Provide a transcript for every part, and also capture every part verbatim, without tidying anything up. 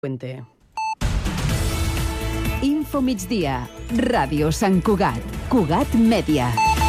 Puente. Info migdia, Ràdio Sant Cugat, Cugat Mèdia.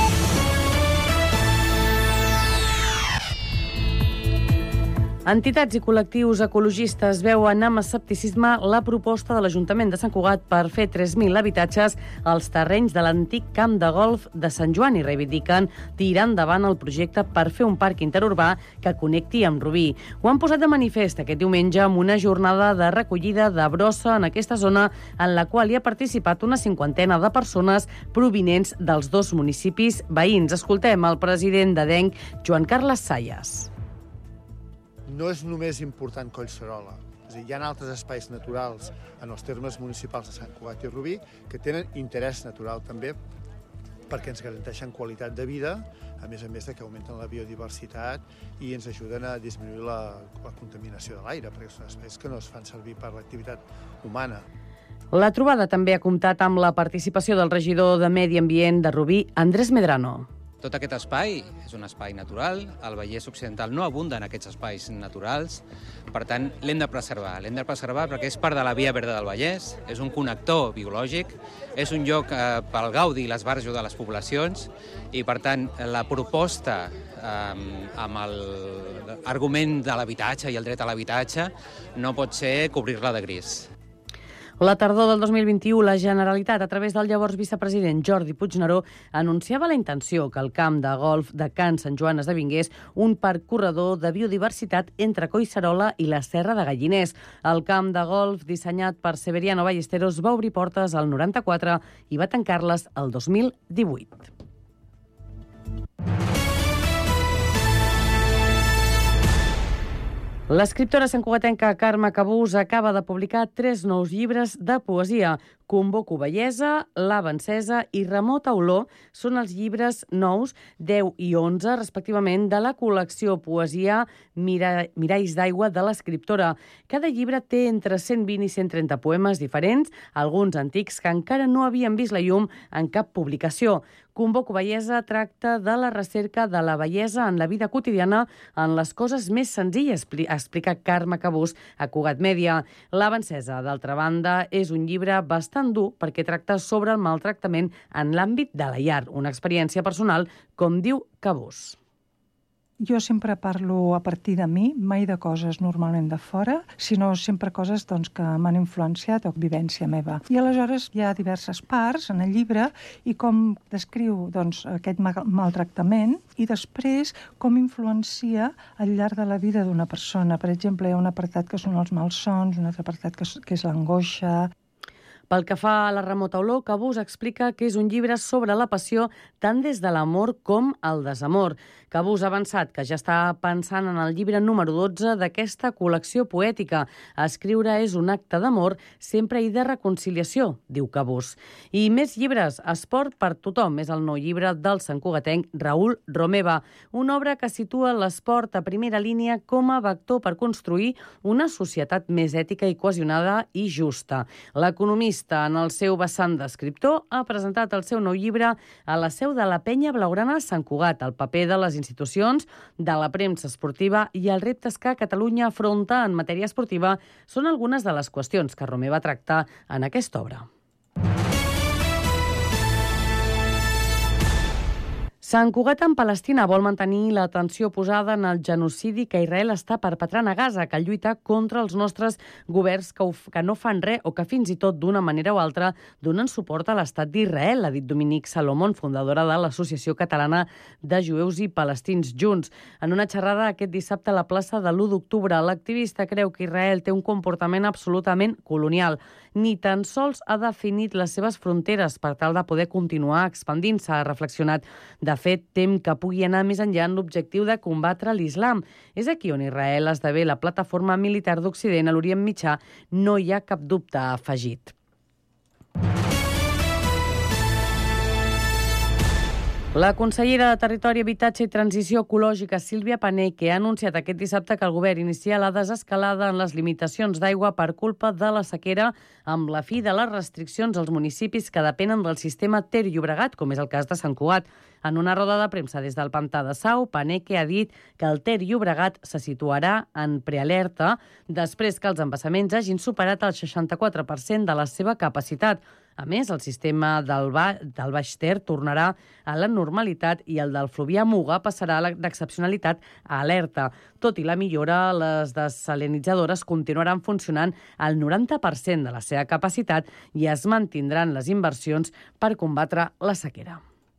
Entitats i col·lectius ecologistes veuen amb escepticisme la proposta de l'Ajuntament de Sant Cugat per fer tres mil habitatges als terrenys de l'antic camp de golf de Sant Joan i reivindiquen tirar endavant el projecte per fer un parc interurbà que connecti amb Rubí. Ho han posat de manifest aquest diumenge amb una jornada de recollida de brossa en aquesta zona en la qual hi ha participat una cinquantena de persones provinents dels dos municipis veïns. Escoltem el president d'Adenc, Joan Carles Sayas. No és només important Collserola. És a dir, hi ha altres espais naturals en els termes municipals de Sant Cugat i Rubí que tenen interès natural també perquè ens garanteixen qualitat de vida, a més a més de que augmenten la biodiversitat i ens ajuden a disminuir la, la contaminació de l'aire, perquè són espais que no es fan servir per l'activitat humana. La trobada també ha comptat amb la participació del regidor de Medi Ambient de Rubí, Andrés Medrano. Tot aquest espai és un espai natural, el Vallès Occidental no abunda en aquests espais naturals, per tant l'hem de preservar. L'hem de preservar perquè és part de la Via Verda del Vallès, és un connector biològic, és un lloc eh, pel gaudi i l'esbarjo de les poblacions i per tant la proposta eh, amb l'argument de l'habitatge i el dret a l'habitatge no pot ser cobrir-la de gris. La tardor del dos mil vint-i-u, la Generalitat, a través del llavors vicepresident Jordi Puigneró, anunciava la intenció que el camp de golf de Can Sant Joan esdevingués un parc corredor de biodiversitat entre Collserola i la Serra de Galliners. El camp de golf, dissenyat per Severiano Ballesteros, va obrir portes al noranta-quatre i va tancar-les el dos mil divuit. L'escriptora santcugatenca Carme Cabús acaba de publicar tres nous llibres de poesia. Convoco bellesa, Lava encesa i Remota olor són els llibres nous, deu i onze, respectivament, de la col·lecció Poesia Mira... Miralls d'aigua de l'escriptora. Cada llibre té entre cent vint i cent trenta poemes diferents, alguns antics que encara no havien vist la llum en cap publicació. Convoco bellesa tracta de la recerca de la bellesa en la vida quotidiana en les coses més senzilles, explica Carme Cabús a Cugat Mèdia. Lava encesa, d'altra banda, és un llibre bastant dur perquè tracta sobre el maltractament en l'àmbit de la llar, una experiència personal, com diu Cabús. Jo sempre parlo a partir de mi, mai de coses normalment de fora, sinó sempre coses doncs, que m'han influenciat o vivència meva. I aleshores hi ha diverses parts en el llibre i com descriu doncs, aquest maltractament i després com influencia al llarg de la vida d'una persona. Per exemple, hi ha un apartat que són els malsons, un altre apartat que és, que és l'angoixa. Pel que fa a la Remota olor, Cabús explica que és un llibre sobre la passió tant des de l'amor com el desamor. Cabús ha avançat que ja està pensant en el llibre número dotze d'aquesta col·lecció poètica. Escriure és un acte d'amor, sempre i de reconciliació, diu Cabús. I més llibres. Esport per tothom és el nou llibre del santcugatenc Raül Romeva, una obra que situa l'esport a primera línia com a vector per construir una societat més ètica i cohesionada i justa. L'economista, en el seu vessant d'escriptor, ha presentat el seu nou llibre a la seu de la Penya Blaugrana Sant Cugat, el paper de les institucions, de la premsa esportiva i els reptes que Catalunya afronta en matèria esportiva són algunes de les qüestions que Romeva tracta en aquesta obra. Sant Cugat en Palestina vol mantenir l'atenció posada en el genocidi que Israel està perpetrant a Gaza, que lluita contra els nostres governs que, que no fan res o que fins i tot d'una manera o altra donen suport a l'estat d'Israel, ha dit Dominique Salomon, fundadora de l'Associació Catalana de Jueus i Palestins Junts. En una xerrada aquest dissabte a la plaça de l'u d'octubre, l'activista creu que Israel té un comportament absolutament colonial. Ni tan sols ha definit les seves fronteres per tal de poder continuar expandint-se, ha reflexionat. De fet, tem que pugui anar més enllà en l'objectiu de combatre l'islam. És aquí on Israel esdevé la plataforma militar d'Occident a l'Orient Mitjà, no hi ha cap dubte, ha afegit. La consellera de Territori, Habitatge i Transició Ecològica, Sílvia Paneque, ha anunciat aquest dissabte que el govern inicia la desescalada en les limitacions d'aigua per culpa de la sequera amb la fi de les restriccions als municipis que depenen del sistema Ter Llobregat, com és el cas de Sant Cugat. En una roda de premsa des del Pantà de Sau, Paneque ha dit que el Ter Llobregat se situarà en prealerta després que els embassaments hagin superat el seixanta-quatre per cent de la seva capacitat. A més, el sistema del, ba del Baix Ter tornarà a la normalitat i el del Fluvià Muga passarà d'excepcionalitat a alerta. Tot i la millora, les desalinitzadores continuaran funcionant al noranta per cent de la seva capacitat i es mantindran les inversions per combatre la sequera.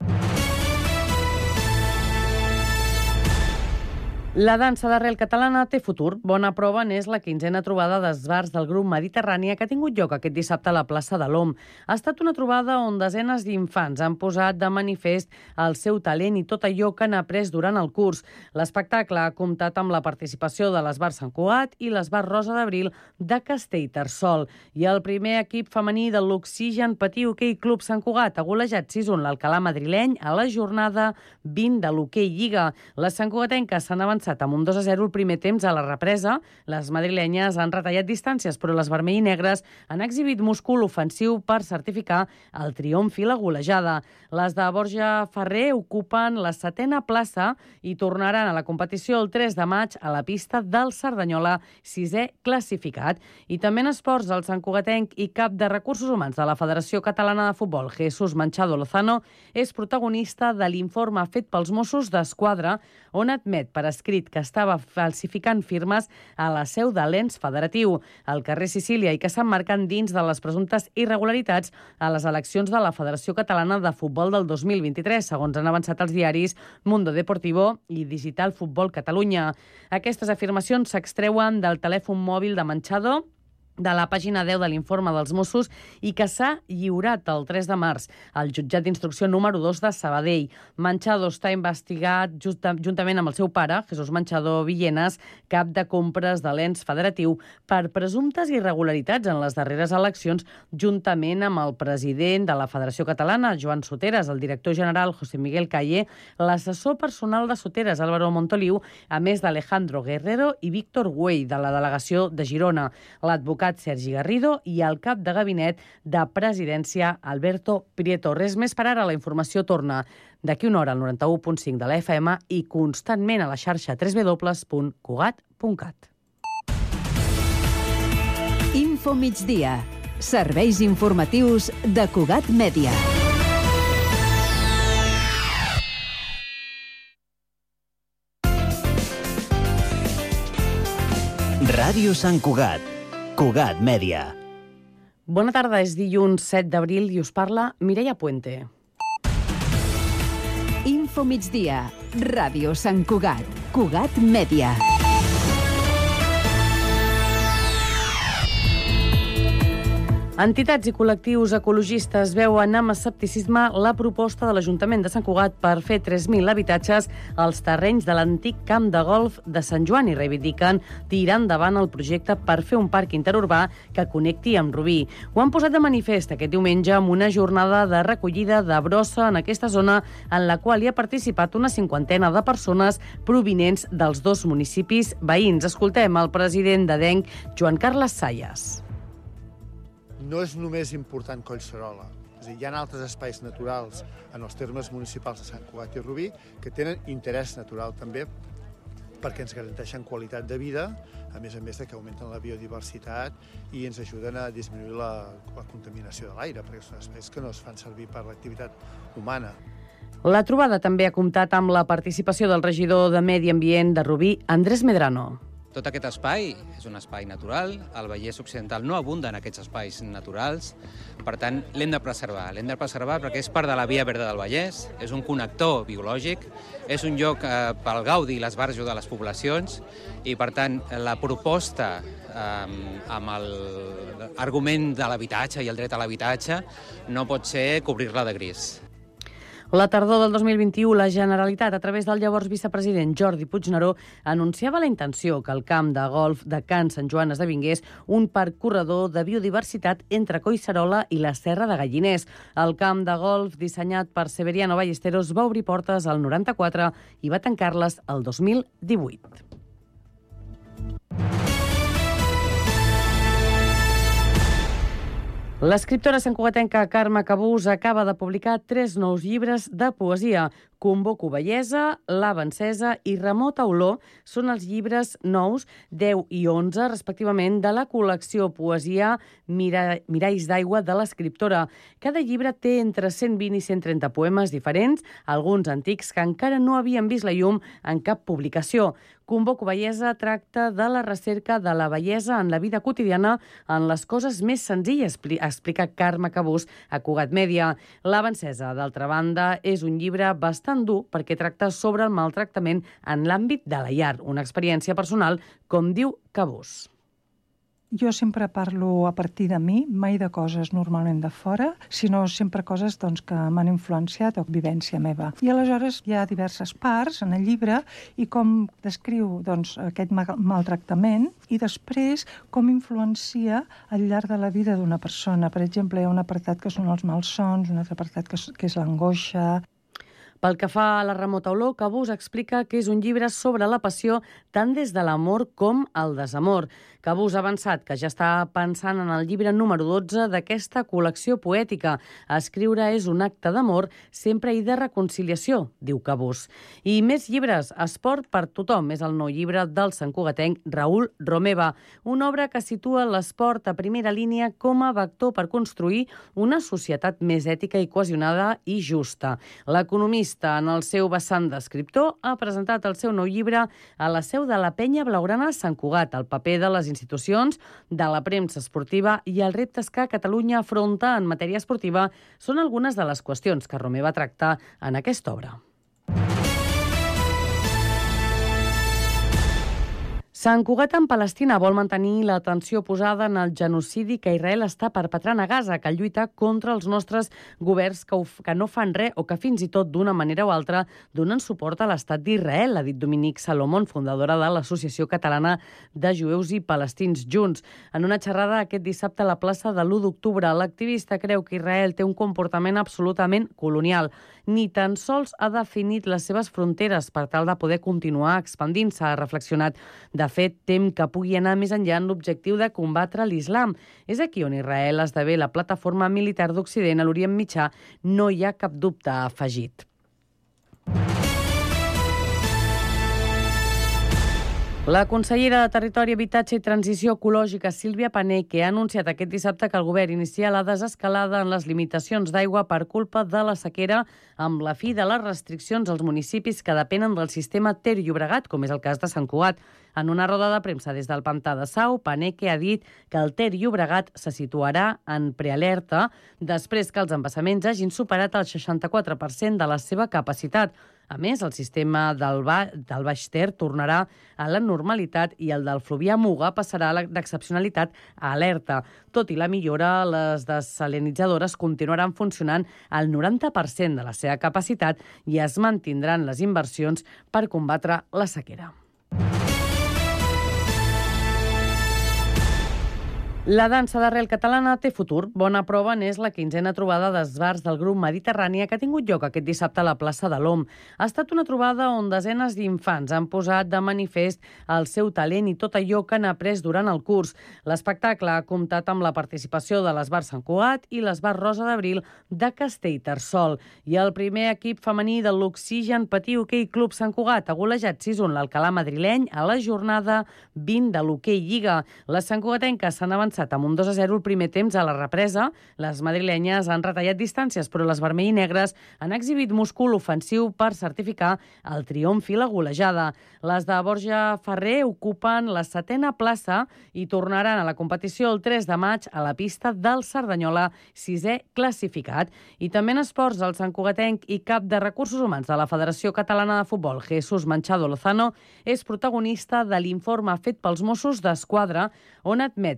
La dansa d'arrel catalana té futur. Bona prova n'és la quinzena trobada d'esbarts del grup Mediterrània que ha tingut lloc aquest dissabte a la plaça de l'Om. Ha estat una trobada on desenes d'infants han posat de manifest el seu talent i tot allò que han après durant el curs. L'espectacle ha comptat amb la participació de l'Esbart Sant Cugat i l'Esbart Rosa d'Abril de Castellterçol. I el primer equip femení de l'Oxigen Patí Hoquei Club Sant Cugat ha golejat sis a u l'Alcalà madrileny a la jornada vint de l'Hoquei Lliga. Les santcugatenques s'han avançat amb un dos a zero el primer temps a la represa. Les madrilenyes han retallat distàncies, però les vermell i negres han exhibit múscul ofensiu per certificar el triomf i la golejada. Les de Borja Ferrer ocupen la setena plaça i tornaran a la competició el tres de maig a la pista del Cerdanyola, sisè classificat. I també en esports, el santcugatenc i cap de recursos humans de la Federació Catalana de Futbol, Jesús Manchado Lozano, és protagonista de l'informe fet pels Mossos d'Esquadra, on admet per escrit que estava falsificant firmes a la seu de l'ens federatiu, al carrer Sicília, i que s'emmarquen dins de les presumptes irregularitats a les eleccions de la Federació Catalana de Futbol del dos mil vint-i-tres, segons han avançat els diaris Mundo Deportivo i Digital Futbol Catalunya. Aquestes afirmacions s'extreuen del telèfon mòbil de Manchado, de la pàgina deu de l'informe dels Mossos i que s'ha lliurat el tres de març al jutjat d'instrucció número dos de Sabadell. Manchado està investigat justa, juntament amb el seu pare, Jesús Manchado Villenas, cap de compres de l'ens federatiu, per presumptes irregularitats en les darreres eleccions, juntament amb el president de la Federació Catalana, Joan Soteras, el director general, José Miguel Calle, l'assessor personal de Soteras, Álvaro Montoliu, a més d'Alejandro Guerrero i Víctor Güell, de la delegació de Girona, l'advocat Sergi Garrido i el cap de gabinet de presidència, Alberto Prieto. Res més per ara, la informació torna d'aquí una hora al noranta-u punt cinc de la F M i constantment a la xarxa w w w punt cugat punt cat. Info migdia. Serveis informatius de Cugat Mèdia. Ràdio Sant Cugat. Cugat Mèdia. Bona tarda, és dilluns set d'abril i us parla Mireia Puente. Info migdia. Ràdio Sant Cugat. Cugat Mèdia. Entitats i col·lectius ecologistes veuen amb escepticisme la proposta de l'Ajuntament de Sant Cugat per fer tres mil habitatges als terrenys de l'antic camp de golf de Sant Joan i reivindiquen tirar endavant el projecte per fer un parc interurbà que connecti amb Rubí. Ho han posat de manifest aquest diumenge amb una jornada de recollida de brossa en aquesta zona en la qual hi ha participat una cinquantena de persones provinents dels dos municipis veïns. Escoltem el president d'Adenc, Joan Carles Sayas. No és només important Collserola. És a dir, hi ha altres espais naturals en els termes municipals de Sant Cugat i Rubí que tenen interès natural també perquè ens garanteixen qualitat de vida, a més a més de que augmenten la biodiversitat i ens ajuden a disminuir la, la contaminació de l'aire, perquè són espais que no es fan servir per l'activitat humana. La trobada també ha comptat amb la participació del regidor de Medi Ambient de Rubí, Andrés Medrano. Tot aquest espai és un espai natural, el Vallès Occidental no abunda en aquests espais naturals, per tant l'hem de preservar. L'hem de preservar perquè és part de la Via Verda del Vallès, és un connector biològic, és un lloc eh, pel gaudi i l'esbarjo de les poblacions i per tant la proposta eh, amb l'argument de l'habitatge i el dret a l'habitatge no pot ser cobrir-la de gris. La tardor del dos mil vint-i-u, la Generalitat, a través del llavors vicepresident Jordi Puigneró, anunciava la intenció que el camp de golf de Can Sant Joan esdevingués un parc corredor de biodiversitat entre Collserola i la Serra de Galliners. El camp de golf, dissenyat per Severiano Ballesteros, va obrir portes al noranta-quatre i va tancar-les el dos mil divuit. L'escriptora santcugatenca Carme Cabús acaba de publicar tres nous llibres de poesia. Convoco bellesa, Lava encesa i Remota olor són els llibres nous, deu i onze, respectivament, de la col·lecció Poesia Mira... Miralls d'aigua de l'escriptora. Cada llibre té entre cent vint i cent trenta poemes diferents, alguns antics que encara no havien vist la llum en cap publicació. Convoco bellesa tracta de la recerca de la bellesa en la vida quotidiana en les coses més senzilles, explica Carme Cabús a Cugat Mèdia. Lava encesa, d'altra banda, és un llibre bastant dur perquè tracta sobre el maltractament en l'àmbit de la llar, una experiència personal, com diu Cabús. Jo sempre parlo a partir de mi, mai de coses normalment de fora, sinó sempre coses doncs, que m'han influenciat o vivència meva. I aleshores hi ha diverses parts en el llibre i com descriu doncs, aquest maltractament i després com influencia al llarg de la vida d'una persona. Per exemple, hi ha un apartat que són els malsons, un altre apartat que és, que és l'angoixa. Pel que fa a la remota olor, Cabús explica que és un llibre sobre la passió tant des de l'amor com el desamor. Cabús ha avançat que ja està pensant en el llibre número dotze d'aquesta col·lecció poètica. Escriure és un acte d'amor, sempre i de reconciliació, diu Cabús. I més llibres. Esport per tothom és el nou llibre del santcugatenc Raül Romeva, una obra que situa l'esport a primera línia com a vector per construir una societat més ètica i cohesionada i justa. L'economista, en el seu vessant d'escriptor, ha presentat el seu nou llibre a la seu de la Penya Blaugrana Sant Cugat, el paper de les institucions, de la premsa esportiva i els reptes que Catalunya afronta en matèria esportiva són algunes de les qüestions que Romeva tracta en aquesta obra. Sant Cugat en Palestina vol mantenir l'atenció posada en el genocidi que Israel està perpetrant a Gaza, que lluita contra els nostres governs que, que no fan res o que fins i tot d'una manera o altra donen suport a l'estat d'Israel, ha dit Dominique Salomon, fundadora de l'Associació Catalana de Jueus i Palestins Junts. En una xerrada aquest dissabte a la plaça de l'u d'octubre, l'activista creu que Israel té un comportament absolutament colonial. Ni tan sols ha definit les seves fronteres per tal de poder continuar expandint-se, ha reflexionat. De fet, tem que pugui anar més enllà en l'objectiu de combatre l'islam. És aquí on Israel esdevé la plataforma militar d'Occident a l'Orient Mitjà, no hi ha cap dubte, ha afegit. La consellera de Territori, Habitatge i Transició Ecològica, Sílvia Paneque, ha anunciat aquest dissabte que el govern inicia la desescalada en les limitacions d'aigua per culpa de la sequera amb la fi de les restriccions als municipis que depenen del sistema Ter-Llobregat, com és el cas de Sant Cugat. En una roda de premsa des del Pantà de Sau, Paneque ha dit que el Ter-Llobregat se situarà en prealerta després que els embassaments hagin superat el seixanta-quatre per cent de la seva capacitat. A més, el sistema del, ba del Baix Ter tornarà a la normalitat i el del Fluvià Muga passarà d'excepcionalitat a alerta. Tot i la millora, les desalinitzadores continuaran funcionant al noranta per cent de la seva capacitat i es mantindran les inversions per combatre la sequera. La dansa d'arrel catalana té futur. Bona prova n'és la quinzena trobada d'esbars del grup Mediterrània que ha tingut lloc aquest dissabte a la plaça de l'Om. Ha estat una trobada on desenes d'infants han posat de manifest el seu talent i tot allò que han après durant el curs. L'espectacle ha comptat amb la participació de l'esbar Sant Cugat i l'esbar Rosa d'Abril de Castellterçol. I el primer equip femení de l'Oxigen Patí Hoquei Club Sant Cugat ha golejat sis a un l'Alcalà madrileny a la jornada vint de l'Hoquei Lliga. Les santcugatenques s'han avançat amb un dos a zero el primer temps a la represa. Les madrilenyes han retallat distàncies, però les vermell i negres han exhibit múscul ofensiu per certificar el triomf i la golejada. Les de Borja Ferrer ocupen la setena plaça i tornaran a la competició el tres de maig a la pista del Cerdanyola, sisè classificat. I també en esports, el santcugatenc i cap de recursos humans de la Federació Catalana de Futbol, Jesús Manchado Lozano, és protagonista de l'informe fet pels Mossos d'Esquadra, on admet per escrit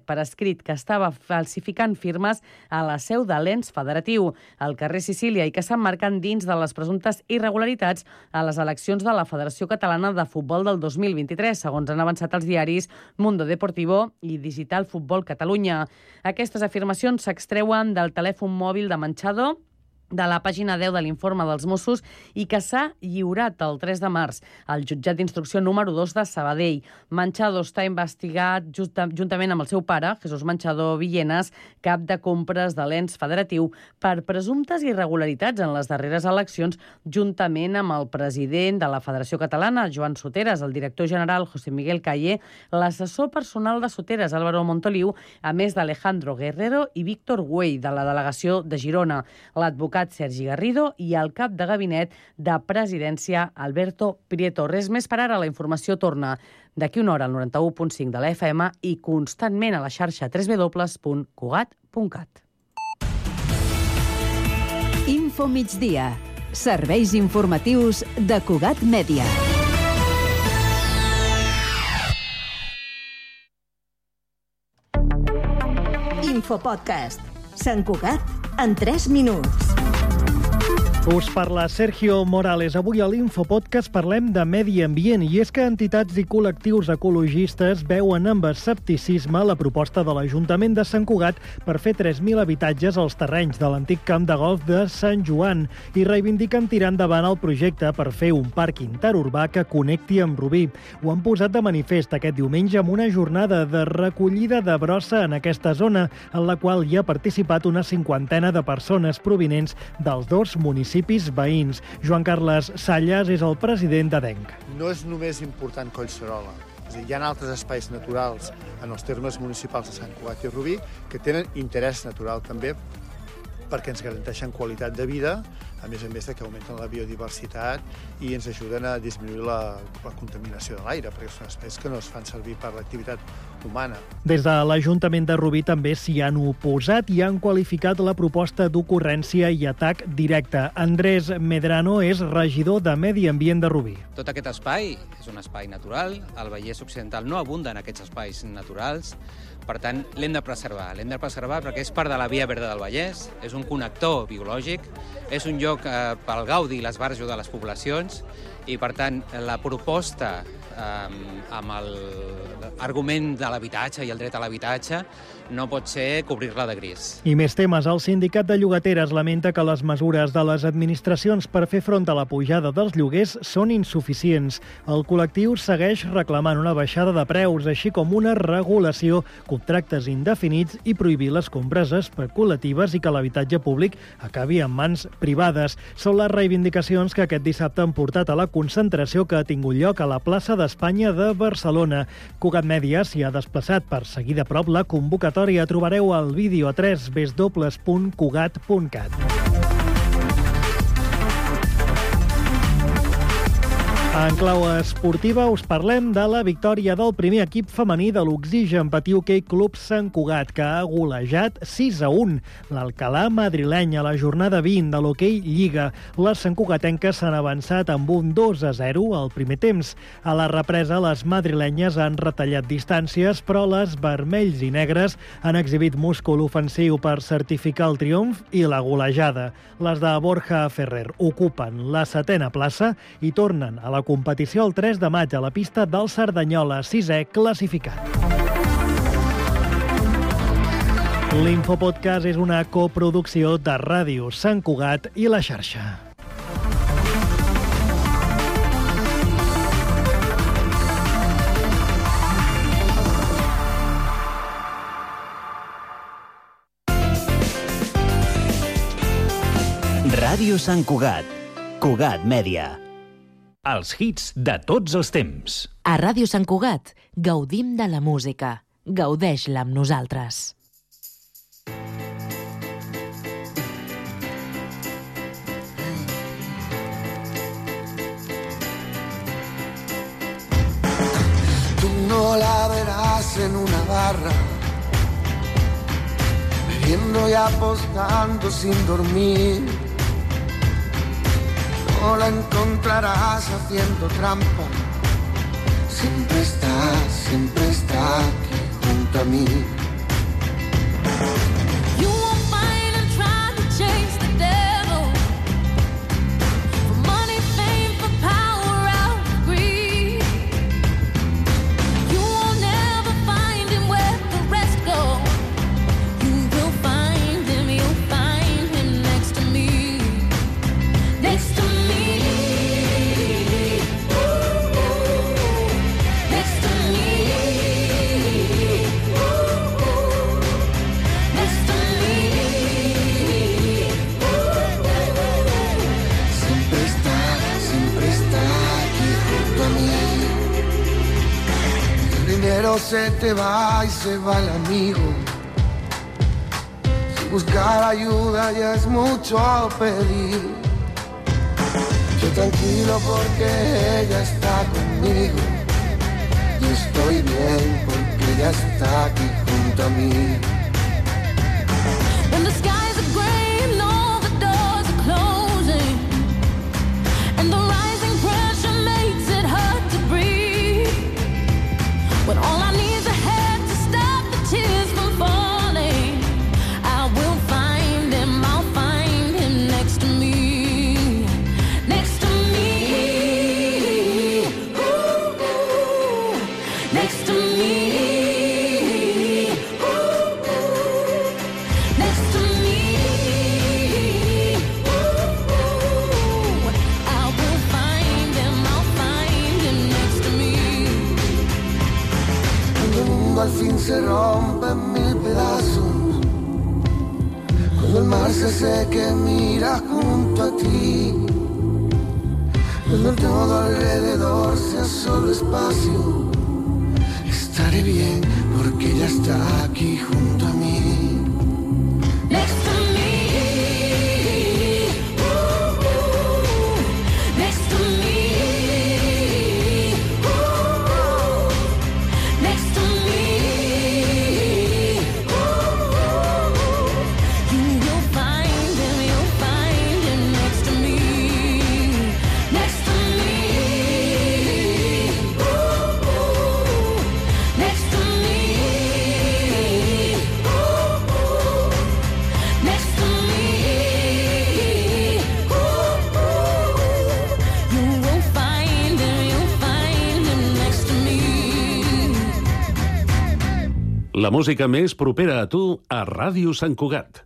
escrit que estava falsificant firmes a la seu de l'ens federatiu, al carrer Sicília, i que s'emmarquen dins de les presumptes irregularitats a les eleccions de la Federació Catalana de Futbol del dos mil vint-i-tres, segons han avançat els diaris Mundo Deportivo i Digital Futbol Catalunya. Aquestes afirmacions s'extreuen del telèfon mòbil de Manchado, de la pàgina deu de l'informe dels Mossos i que s'ha lliurat el tres de març al jutjat d'instrucció número dos de Sabadell. Manchado està investigat justa, juntament amb el seu pare, Jesús Manchado Villenas, cap de compres de l'ens federatiu, per presumptes irregularitats en les darreres eleccions, juntament amb el president de la Federació Catalana, Joan Soteras, el director general, José Miguel Calle, l'assessor personal de Soteras, Álvaro Montoliu, a més d'Alejandro Guerrero i Víctor Güell, de la delegació de Girona, l'advocat Sergi Garrido i el cap de gabinet de presidència, Alberto Prieto. Res més per ara, la informació torna d'aquí una hora al noranta-u punt cinc de la F M i constantment a la xarxa w w w punt cugat punt cat. Info migdia. Serveis informatius de Cugat Mèdia. Infopodcast. Sant Cugat en tres minuts. Us parla Sergio Morales. Avui a l'Infopodcast parlem de medi ambient i és que entitats i col·lectius ecologistes veuen amb escepticisme la proposta de l'Ajuntament de Sant Cugat per fer tres mil habitatges als terrenys de l'antic camp de golf de Sant Joan i reivindiquen tirar endavant el projecte per fer un parc interurbà que connecti amb Rubí. Ho han posat de manifest aquest diumenge amb una jornada de recollida de brossa en aquesta zona, en la qual hi ha participat una cinquantena de persones provinents dels dos municipis veïns. Joan Carles Sallas és el president d'Adenc. No és només important Collserola. És a dir, hi ha altres espais naturals en els termes municipals de Sant Cugat i Rubí que tenen interès natural també perquè ens garanteixen qualitat de vida, a més a més que augmenten la biodiversitat i ens ajuden a disminuir la, la contaminació de l'aire, perquè són espais que no es fan servir per l'activitat humana. Des de l'Ajuntament de Rubí també s'hi han oposat i han qualificat la proposta d'ocurrència i atac directe. Andrés Medrano és regidor de Medi Ambient de Rubí. Tot aquest espai és un espai natural, el Vallès Occidental no abunda en aquests espais naturals, per tant, l'hem de preservar. L'hem de preservar perquè és part de la Via Verda del Vallès, és un connector biològic, és un lloc eh, pel gaudi i l'esbarjo de les poblacions i, per tant, la proposta eh, amb l'argument de l'habitatge i el dret a l'habitatge no pot ser cobrir-la de gris. I més temes. El sindicat de llogateres lamenta que les mesures de les administracions per fer front a la pujada dels lloguers són insuficients. El col·lectiu segueix reclamant una baixada de preus, així com una regulació, contractes indefinits i prohibir les compres especulatives i que l'habitatge públic acabi en mans privades. Són les reivindicacions que aquest dissabte han portat a la concentració que ha tingut lloc a la plaça d'Espanya de Barcelona. Cugat Mèdia s'hi ha desplaçat per seguir de prop la convocatòria. Trobareu el vídeo a w w w punt cugat punt cat. En clau esportiva us parlem de la victòria del primer equip femení de l'Oxigen Patí Hoquei Club Sant Cugat, que ha golejat sis a un l'Alcalà madrileny a la jornada vint de l'Hoquei Lliga. Les santcugatenques s'han avançat amb un dos a zero al primer temps. A la represa, les madrilenyes han retallat distàncies, però les vermells i negres han exhibit múscul ofensiu per certificar el triomf i la golejada. Les de Borja Ferrer ocupen la setena plaça i tornen a la competició el tres de maig a la pista del Cerdanyola, sisè classificat. L'Infopodcast és una coproducció de Ràdio Sant Cugat i La Xarxa. Ràdio Sant Cugat. Cugat Mèdia. Els hits de tots els temps. A Ràdio Sant Cugat gaudim de la música. Gaudeix-la amb nosaltres. Tú no la verás en una barra, bebiendo y apostando sin dormir. No la encontrarás haciendo trampa. Siempre está, siempre está aquí junto a mí. amigo se te va y se va el amigo. Si buscar ayuda ya es mucho pedir. Yo tranquilo porque ella está conmigo. Y estoy bien porque ella está aquí junto a mí. When the skies are gray and all the doors are closing, and the rising pressure makes it hard to breathe, when all I need is a hand to stop the tears from falling, I will find him, I'll find him next to me, next to me, ooh, ooh, next to me. Al fin se rompe en mil pedazos, cuando el mar se seque mira junto a ti, cuando todo alrededor sea solo espacio, estaré bien porque ella está aquí junto a mí. Next to me, ooh, ooh, next to me, ooh, next to me. La música més propera a tu a Ràdio Sant Cugat.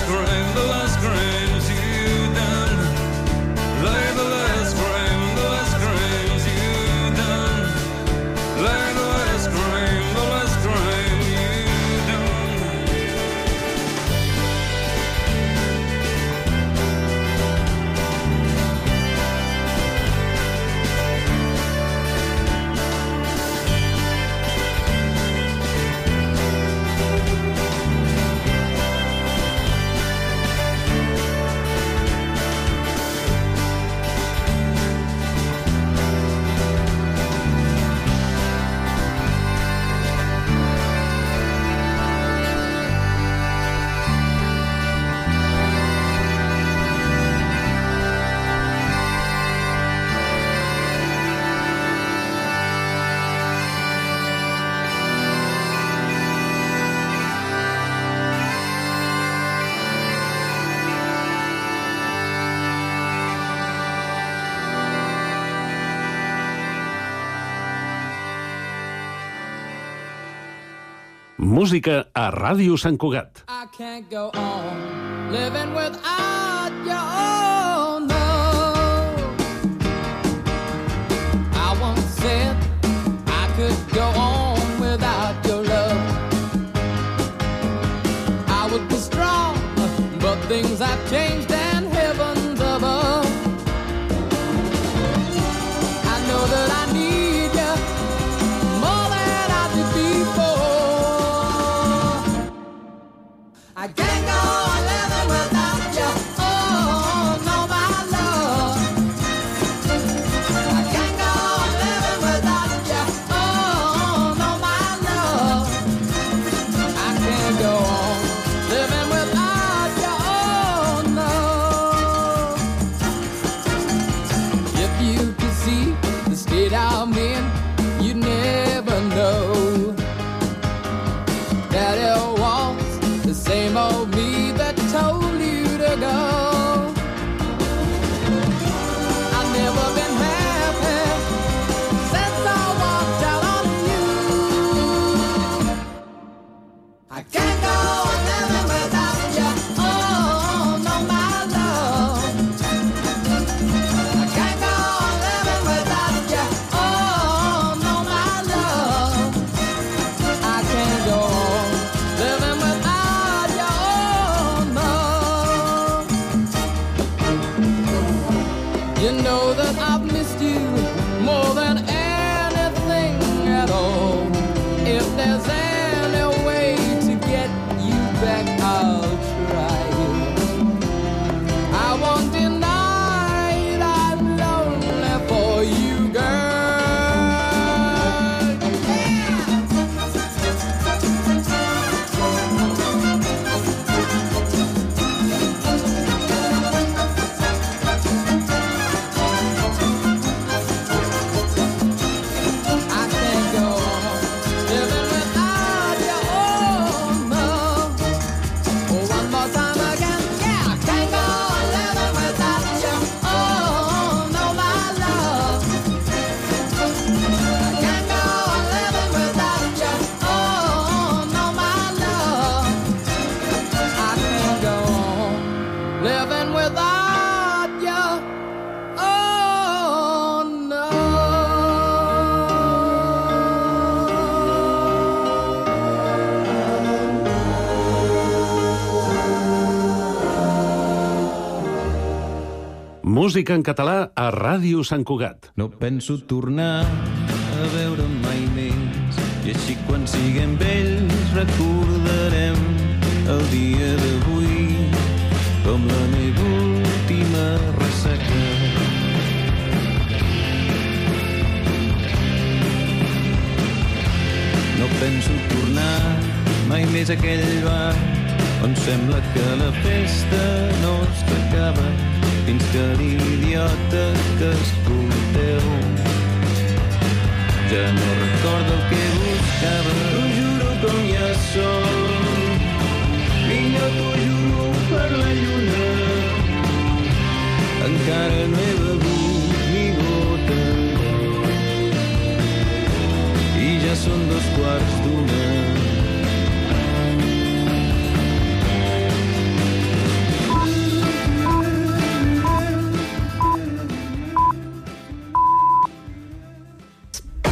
The last crime, the last Música a Ràdio Sant Cugat. I can't go on living without you, oh no. I once said I could go on without your love. I would be strong, but things have changed and heavens above. I know that I need you more than I did before. I can't go on living without you, oh no, my love. I can't go on living without you, oh no, my love. I can't go on living without you, oh no. If you could see the state I'm in, you'd never know that it was the same old me that told you to go. I've never been happy since I walked out on you. I can't go on living without you, oh no, my love. I can't go on living without you, oh no, my love. I can't go on living without you, oh no. You know that I've missed you more than anything at all. If there's any way to get you back, I'll try it. I won't deny it, I'm lonely for you, girl. I can't go on living without you, oh no. Oh, one more time again, yeah. I can't go on living without you, oh no, my love. I can't go on living without you, oh no, my love. I can't go on living without you, oh no. Música en català a Ràdio Sant Cugat. No penso tornar a veure mai més, i així quan siguem vells recordarem el dia d'avui com la meva última ressaca. No penso tornar mai més a aquell bar on sembla que la festa no s'acaba fins que l'idiota que escolteu ja no recorda el que buscava. T'ho juro com ja som, vinga, t'ho juro per la lluna, encara no he begut ni gota i ja són dos quarts d'una.